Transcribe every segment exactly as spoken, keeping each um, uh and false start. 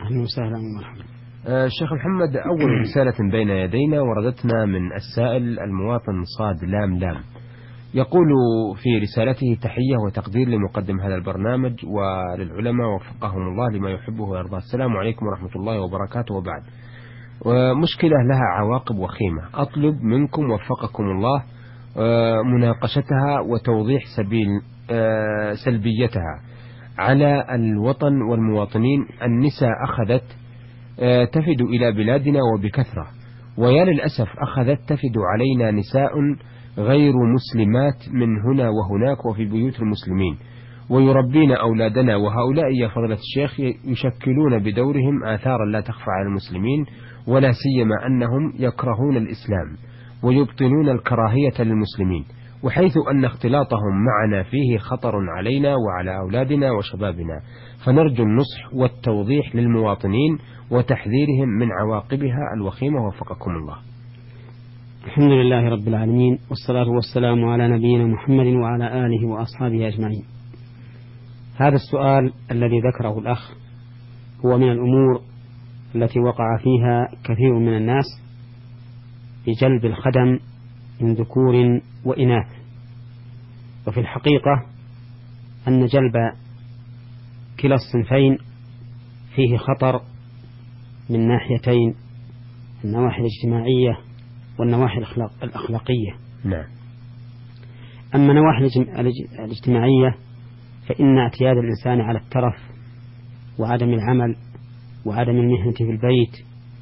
أهلا وسهلا ومرحبا. آه شيخ محمد، أول رسالة بين يدينا وردتنا من السائل المواطن صاد لام لام، يقول في رسالته: تحية وتقدير لمقدم هذا البرنامج وللعلماء وفقهم الله لما يحبه ويرضاه. السلام عليكم ورحمة الله وبركاته. وبعد، ومشكلة لها عواقب وخيمة، أطلب منكم وفقكم الله مناقشتها وتوضيح سبيل سلبيتها على الوطن والمواطنين. النساء أخذت تفد إلى بلادنا وبكثرة، ويا للأسف أخذت تفد علينا نساء غير مسلمات من هنا وهناك وفي بيوت المسلمين، ويربين أولادنا، وهؤلاء يا فضيلة الشيخ يشكلون بدورهم آثارا لا تخفى على المسلمين، ولا سيما أنهم يكرهون الإسلام ويبطنون الكراهية للمسلمين، وحيث أن اختلاطهم معنا فيه خطر علينا وعلى أولادنا وشبابنا، فنرجو النصح والتوضيح للمواطنين وتحذيرهم من عواقبها الوخيمة وفقكم الله. الحمد لله رب العالمين، والصلاة والسلام على نبينا محمد وعلى آله وأصحابه أجمعين. هذا السؤال الذي ذكره الأخ هو من الأمور التي وقع فيها كثير من الناس بجلب الخدم من ذكور وإناث، وفي الحقيقة أن جلب كلا الصنفين فيه خطر من ناحيتين: النواحي الاجتماعية والنواحي الأخلاقية. نعم. أما النواحي الاجتماعية فإن اعتياد الإنسان على الترف وعدم العمل وعدم المهنة في البيت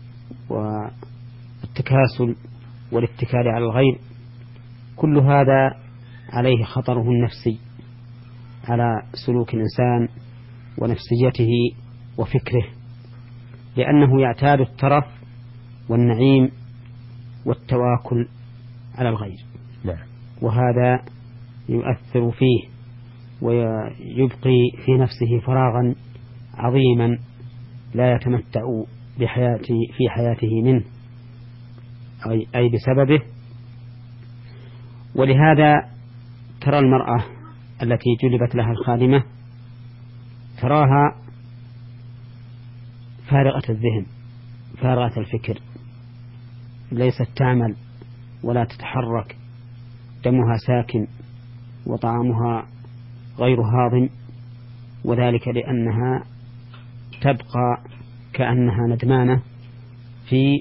والتكاسل والاتكال على الغير، كل هذا عليه خطره النفسي على سلوك الإنسان ونفسيته وفكره، لأنه يعتاد الترف والنعيم والتواكل على الغير. نعم. وهذا يؤثر فيه ويبقي في نفسه فراغا عظيما لا يتمتع بحياته في حياته منه أي بسببه. ولهذا ترى المرأة التي جلبت لها الخادمة تراها فارغة الذهن فارغة الفكر، ليست تعمل ولا تتحرك، دمها ساكن وطعامها غير هاضم، وذلك لأنها تبقى كأنها ندمانة في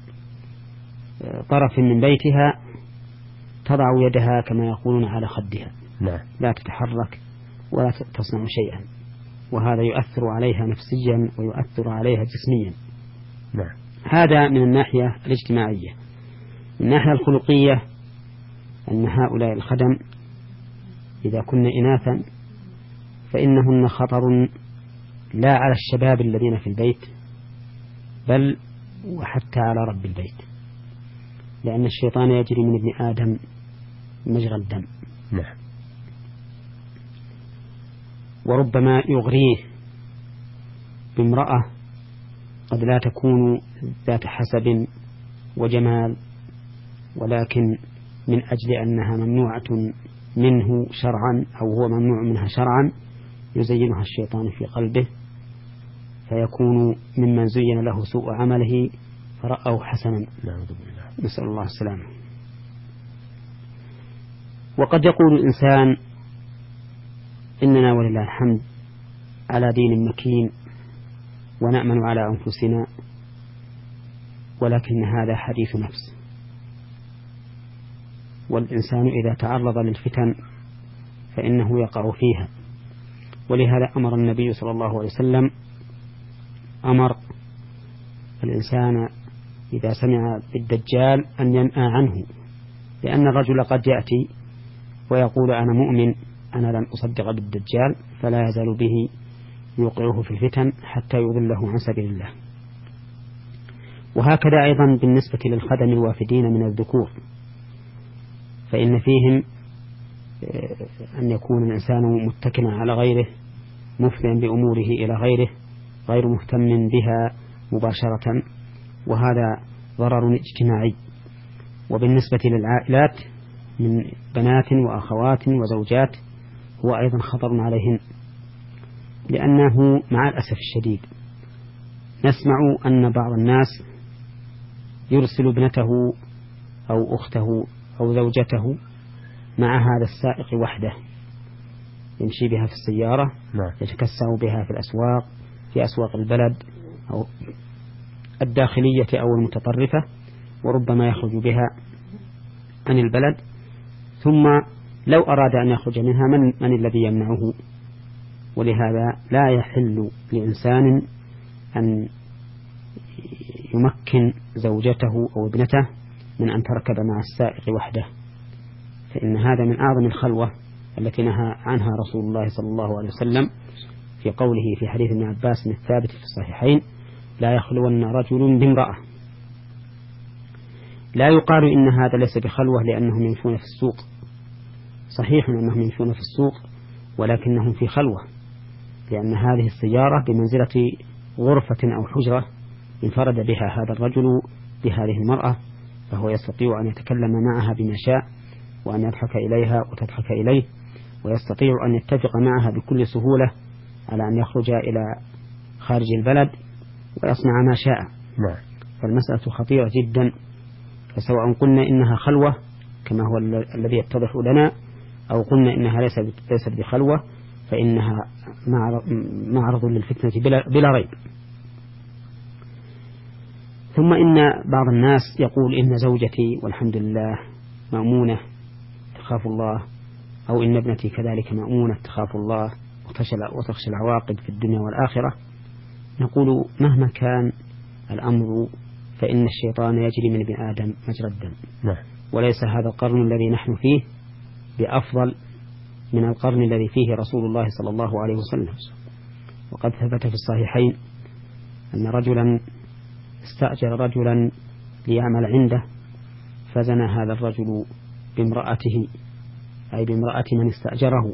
طرف من بيتها تضع يدها كما يقولون على خدها. نعم. لا تتحرك ولا تصنع شيئا، وهذا يؤثر عليها نفسيا ويؤثر عليها جسميا. نعم. هذا من الناحية الاجتماعية. من الناحية الخلقية أن هؤلاء الخدم إذا كن إناثا فإنهن خطر لا على الشباب الذين في البيت بل وحتى على رب البيت، لأن الشيطان يجري من ابن آدم مجرى الدم. نعم. وربما يغريه بامرأة قد لا تكون ذات حسب وجمال، ولكن من أجل أنها ممنوعة منه شرعا أو هو ممنوع منها شرعا يزينها الشيطان في قلبه، فيكون ممن زين له سوء عمله فرأوا حسنا. نسأل الله السلامة. وقد يقول الإنسان: إننا ولله الحمد على دين مكين ونأمن على أنفسنا، ولكن هذا حديث نفس، والإنسان إذا تعرض للفتن فإنه يقع فيها. ولهذا أمر النبي صلى الله عليه وسلم أمر الإنسان إذا سمع بالدجال أن ينأى عنه، لأن الرجل قد يأتي ويقول: أنا مؤمن، أنا لن أصدق بالدجال، فلا يزال به يوقعه في الفتن حتى يضله عن سبيل الله. وهكذا أيضا بالنسبة للخدم الوافدين من الذكور، فإن فيهم أن يكون الإنسان متكلا على غيره مفضيا بأموره إلى غيره غير مهتم بها مباشرة، وهذا ضرر اجتماعي. وبالنسبة للعائلات من بنات وأخوات وزوجات هو أيضا خطر عليهن، لأنه مع الأسف الشديد نسمع أن بعض الناس يرسل ابنته أو أخته أو زوجته مع هذا السائق وحده، يمشي بها في السيارة، يتكسر بها في الأسواق، في أسواق البلد أو الداخلية أو المتطرفة، وربما يخرج بها عن البلد، ثم لو أراد أن يخرج منها من, من الذي يمنعه؟ ولهذا لا يحل لإنسان أن يمكن زوجته أو ابنته من أن تركب مع السائق وحده، فإن هذا من أعظم الخلوة التي نهى عنها رسول الله صلى الله عليه وسلم في قوله في حديث ابن عباس الثابت في الصحيحين: لا يخلون رجل بامرأة. لا يقال إن هذا ليس بخلوة لأنهم يمشون في السوق، صحيح أنهم يمشون في السوق ولكنهم في خلوة، لأن هذه السيارة بمنزلة غرفة أو حجرة انفرد بها هذا الرجل بهذه المرأة، فهو يستطيع أن يتكلم معها بما شاء، وأن يضحك إليها وتضحك إليه، ويستطيع أن يتفق معها بكل سهولة على أن يخرج إلى خارج البلد ويصنع ما شاء. فالمسألة خطيرة جدا، فسواء قلنا إنها خلوة كما هو الذي يتضح لنا، أو قلنا إنها ليست بخلوة، فإنها معرض للفتنة بلا, بلا ريب. ثم إن بعض الناس يقول إن زوجتي والحمد لله مأمونة تخاف الله، أو إن ابنتي كذلك مأمونة تخاف الله وتخشى العواقب في الدنيا والآخرة. نقول مهما كان الأمر فإن الشيطان يجري من ابن آدم مجرى الدم، وليس هذا القرن الذي نحن فيه بأفضل من القرن الذي فيه رسول الله صلى الله عليه وسلم. وقد ثبت في الصحيحين أن رجلا استأجر رجلا ليعمل عنده، فزنى هذا الرجل بامرأته، أي بامرأة من استأجره،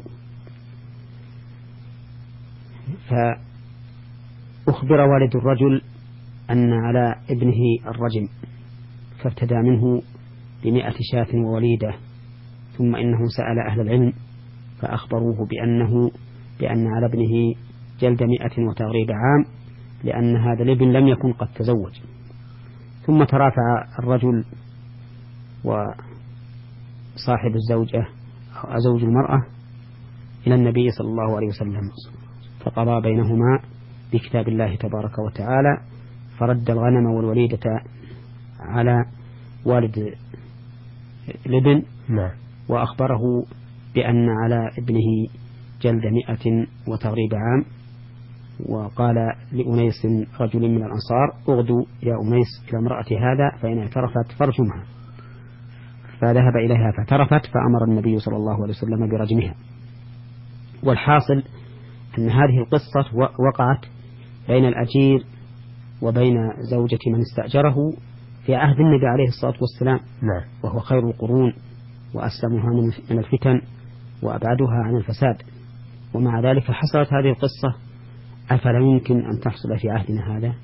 فأخبر والد الرجل أن على ابنه الرجم، فابتدى منه بمئة شاة ووليدة، ثم إنه سأل أهل العلم فأخبروه بأنه بأن على ابنه جلد مئة وتغريب عام، لأن هذا الابن لم يكن قد تزوج. ثم ترافع الرجل وصاحب الزوجة أو زوج المرأة إلى النبي صلى الله عليه وسلم، فقضى بينهما بكتاب الله تبارك وتعالى، فرد الغنم والوليدة على والد الابن، وأخبره بأن على ابنه جلد مئة وتغريب عام، وقال لأنيس رجل من الأنصار: اغدو يا أنيس إلى امرأة هذا فإن اعترفت فارجمها. فذهب إليها فاعترفت، فأمر النبي صلى الله عليه وسلم برجمها. والحاصل أن هذه القصة وقعت بين الأجير وبين زوجة من استأجره في عهد النبي عليه الصلاة والسلام، وهو خير القرون وأسلمها من الفتن وأبعدها عن الفساد، ومع ذلك حصلت هذه القصة. أفلا يمكن أن تحصل في عهدنا هذا؟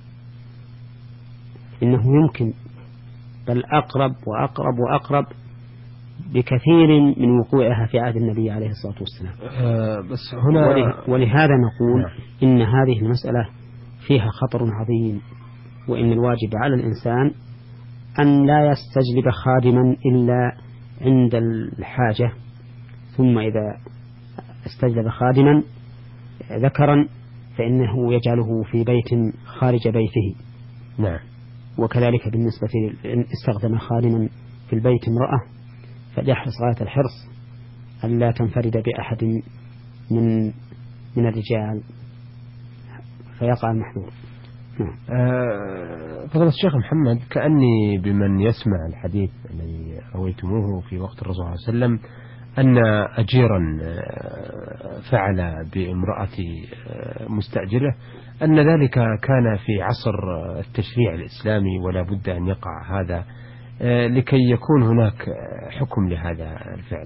إنه يمكن، بل أقرب وأقرب وأقرب بكثير من وقوعها في عهد النبي عليه الصلاة والسلام. أه بس هنا ولهذا نقول إن هذه المسألة فيها خطر عظيم، وإن الواجب على الإنسان أن لا يستجلب خادما إلا عند الحاجة، ثم إذا استجلب خادما ذكرا فإنه يجعله في بيت خارج بيته. نعم. وكذلك بالنسبة استخدم خادما في البيت امرأة، فليحرص غاية الحرص أن لا تنفرد بأحد من من الرجال فيقع المحظور. نعم. أه فضل الشيخ محمد، كأني بمن يسمع الحديث الذي رويتموه في وقت الرسول صلى الله عليه وسلم أن أجيرا فعل بامرأة مستأجرة، أن ذلك كان في عصر التشريع الإسلامي ولا بد أن يقع هذا لكي يكون هناك حكم لهذا الفعل.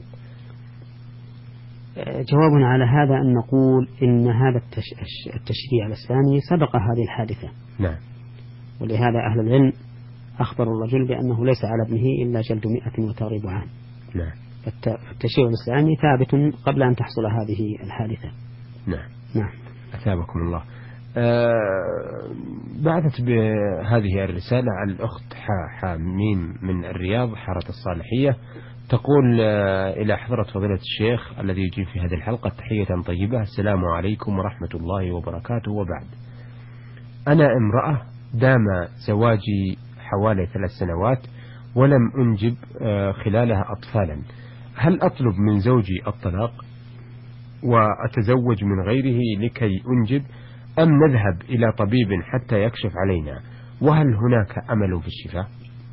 جوابنا على هذا أن نقول إن هذا التشريع الإسلامي سبق هذه الحادثة. نعم. ولهذا أهل العلم أخبر الرجل بأنه ليس على ابنه إلا جلد مئة وتغريب عام. نعم. التشريع الإسلامي ثابت قبل أن تحصل هذه الحادثة. نعم. نعم. أثابكم الله. آه بعثت بهذه الرسالة الأخت حامين من الرياض حارة الصالحية، تقول آه إلى حضرة فضيلة الشيخ الذي يجيب في هذه الحلقة تحية طيبة: السلام عليكم ورحمة الله وبركاته. وبعد، أنا امرأة دام زواجي حوالي ثلاث سنوات ولم أنجب آه خلالها أطفالا، هل أطلب من زوجي الطلاق وأتزوج من غيره لكي أنجب، أم نذهب إلى طبيب حتى يكشف علينا؟ وهل هناك أمل في الشفاء؟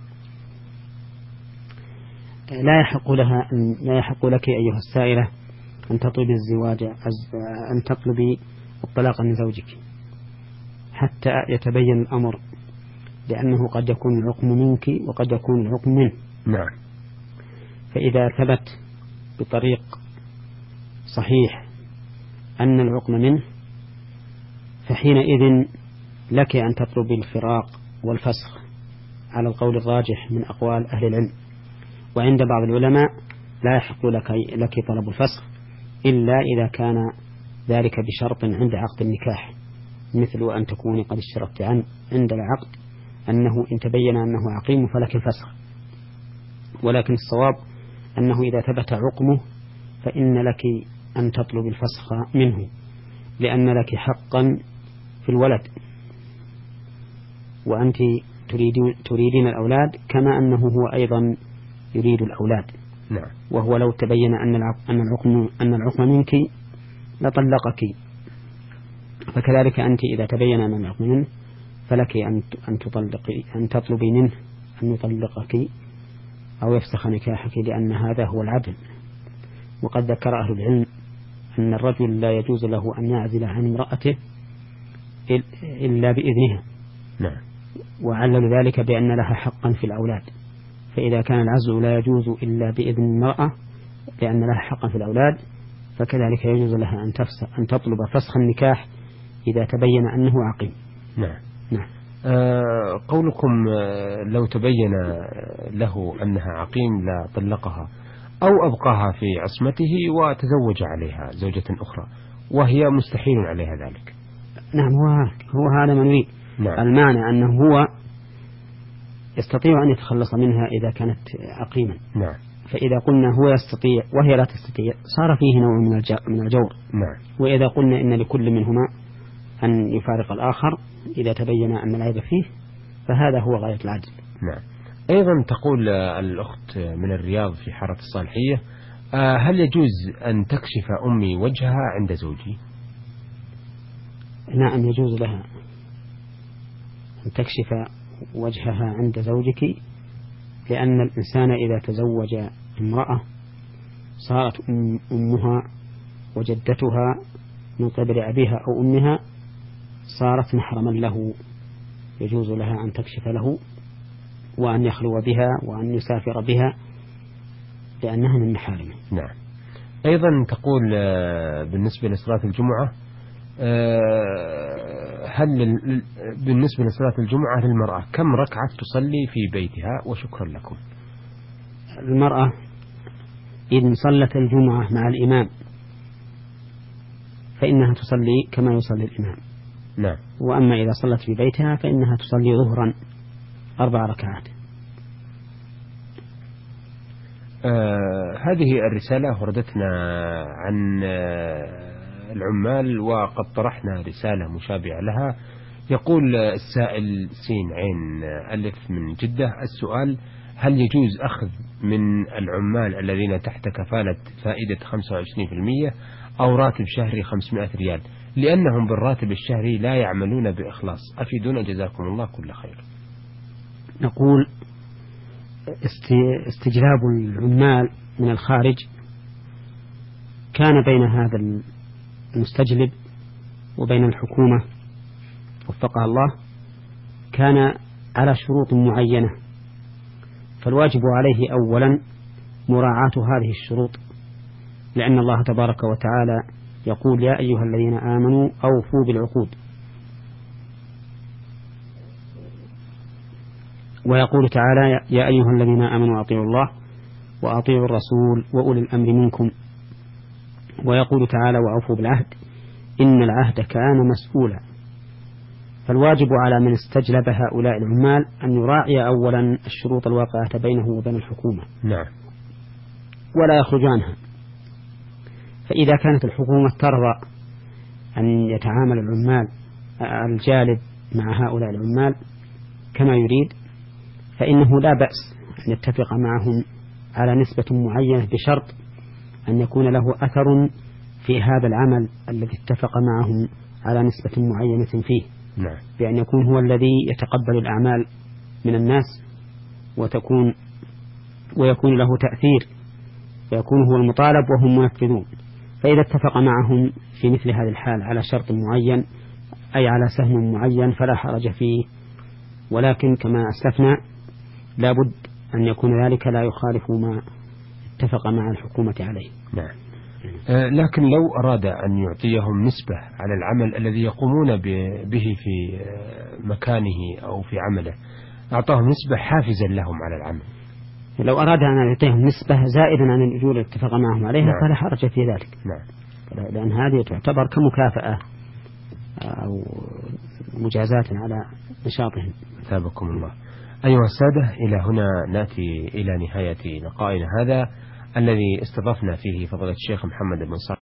لا يحق لها أن لا يحق لك أيها السائلة أن تطلبي الزواج أن تطلبي الطلاق من زوجك حتى يتبين الأمر، لأنه قد يكون العقم منك وقد يكون العقم منه. نعم. فإذا ثبت بطريق صحيح أن العقم منه، فحينئذ لك أن تطلبي الفراق والفسخ على القول الراجح من أقوال أهل العلم. وعند بعض العلماء لا يحق لك, لك طلب الفسخ إلا إذا كان ذلك بشرط عند عقد النكاح، مثل أن تكون قد اشترطت عن عند العقد أنه إن تبين أنه عقيم فلك الفسخ. ولكن الصواب أنه إذا ثبت عقمه فإن لك أن تطلب الفسخ منه، لأن لك حقا في الولد، وأنت تريدين الأولاد كما أنه هو أيضا يريد الأولاد. نعم. وهو لو تبين أن العقم أن العقم منك لطلقك، فكذلك أنت إذا تبين أن العقم منه فلك أن أن تطلقي أن تطلبي منه أن يطلقك أو يفسخ نكاحك، لأن هذا هو العدل. وقد ذكر أهل العلم أن الرجل لا يجوز له أن يعزل عن امرأته إلا بإذنها. نعم. وعلل ذلك بأن لها حقا في الأولاد، فإذا كان العزل لا يجوز إلا بإذن المرأة لأن لها حقا في الأولاد، فكذلك يجوز لها أن تفسخ أن تطلب فسخ النكاح إذا تبين أنه عقيم. نعم. نعم. آه قولكم آه لو تبين له أنها عقيم لا طلقها أو أبقاها في عصمته وتزوج عليها زوجة أخرى وهي مستحيل عليها ذلك. نعم، هو, هو هذا ما نريد. نعم. المعنى أنه هو يستطيع أن يتخلص منها إذا كانت عقيما. نعم. فإذا قلنا هو يستطيع وهي لا تستطيع صار فيه نوع من الجور. نعم. وإذا قلنا إن لكل منهما أن يفارق الآخر إذا تبين أن العيب فيه، فهذا هو غاية العدل. نعم. أيضا تقول الأخت من الرياض في حارة الصالحية: هل يجوز أن تكشف أمي وجهها عند زوجي؟ نعم، يجوز لها أن تكشف وجهها عند زوجك، لأن الإنسان إذا تزوج امرأة صارت أمها وجدتها من قبل أبيها أو أمها صارت محرما له، يجوز لها أن تكشف له وأن يخلو بها وأن يسافر بها لأنها من محارمه. نعم. أيضا تقول بالنسبة لصلاة الجمعة: هل بالنسبة لصلاة الجمعة للمرأة كم ركعة تصلي في بيتها؟ وشكرا لكم. المرأة إذا صلت الجمعة مع الإمام فإنها تصلي كما يصلي الإمام. نعم. وأما إذا صلت في بيتها فإنها تصلي ظهرا أربع ركعات. آه هذه الرسالة وردتنا عن آه العمال، وقد طرحنا رسالة مشابهة لها. يقول السائل سين عين ألف من جدة: السؤال: هل يجوز أخذ من العمال الذين تحت كفالة فائدة خمسة وعشرين بالمئة أو راتب شهري خمسمائة ريال، لأنهم بالراتب الشهري لا يعملون بإخلاص؟ أفيدونا جزاكم الله كل خير. نقول استجلاب العمال من الخارج كان بين هذا المستجلب وبين الحكومة وفقها الله كان على شروط معينة، فالواجب عليه أولا مراعاة هذه الشروط، لأن الله تبارك وتعالى يقول: يا أيها الذين آمنوا أوفوا بالعقود. ويقول تعالى: يا أيها الذين آمنوا أطيعوا الله وأطيعوا الرسول وأولي الأمر منكم. ويقول تعالى: وأوفوا بالعهد إن العهد كان مسؤولا. فالواجب على من استجلب هؤلاء العمال أن يراعي أولا الشروط الواقعة بينه وبين الحكومة. نعم. ولا يخرج عنها. فإذا كانت الحكومة ترضى أن يتعامل العمال الجالب مع هؤلاء العمال كما يريد، فإنه لا بأس أن يتفق معهم على نسبة معينة بشرط أن يكون له أثر في هذا العمل الذي اتفق معهم على نسبة معينة فيه. نعم. بأن يكون هو الذي يتقبل الأعمال من الناس وتكون ويكون له تأثير ويكون هو المطالب وهم منفذون. فإذا اتفق معهم في مثل هذه الحال على شرط معين أي على سهم معين فلا حرج فيه، ولكن كما أسلفنا لا بد أن يكون ذلك لا يخالف ما اتفق مع الحكومة عليه. نعم. آه لكن لو أراد أن يعطيهم نسبة على العمل الذي يقومون به في مكانه أو في عمله، أعطاهم نسبة حافزا لهم على العمل. لو أراد أن يعطيهم نسبة زائدا عن الأجور التي اتفق معهم عليها نعم. فلا حرج في ذلك. نعم. لأن هذه تعتبر كمكافأة أو مجازات على نشاطهم. أثابكم الله. أيها السادة، إلى هنا نأتي إلى نهاية لقائنا هذا الذي استضفنا فيه فضيلة الشيخ محمد بن صالح